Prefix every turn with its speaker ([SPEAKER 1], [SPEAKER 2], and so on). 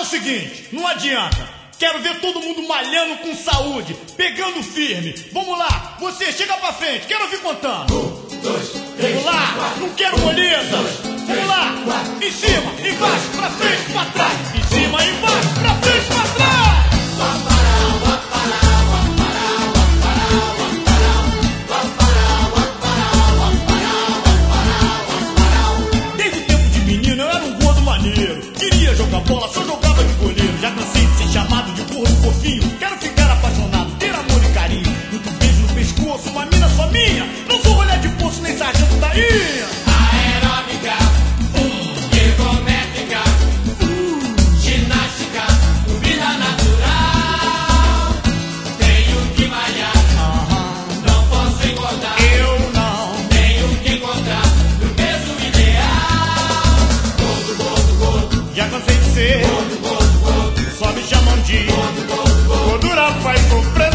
[SPEAKER 1] o seguinte, não adianta. Quero ver todo mundo malhando com saúde, pegando firme. Vamos lá, você chega pra frente, quero ouvir contando.
[SPEAKER 2] 1, 2, 3,
[SPEAKER 1] vamos lá,
[SPEAKER 2] 4,
[SPEAKER 1] não quero moleza. Vamos lá,
[SPEAKER 2] 4,
[SPEAKER 1] em cima, embaixo, pra frente, pra trás. Em cima, embaixo, pra frente, pra trás. Desde o tempo de menino eu era um gordo maneiro. Queria jogar bola, só jogava de goleiro. Já cansei de ser chamado de burro fofinho. Quero ficar apaixonado, ter amor e carinho. Muito beijo no pescoço, uma mina só minha. Não sou rolê de poço nem sargento da ilha.
[SPEAKER 2] aeróbica, ergométrica, ginástica, vida natural. Tenho que malhar, não posso engordar.
[SPEAKER 1] Eu não.
[SPEAKER 2] Tenho que encontrar o peso ideal. Gordo, gordo, gordo,
[SPEAKER 1] Já cansei de ser,
[SPEAKER 2] gordo, gordo, gordo,
[SPEAKER 1] só me chamam de
[SPEAKER 2] gordo, gordo, gordo.
[SPEAKER 1] gordura faz sofrer.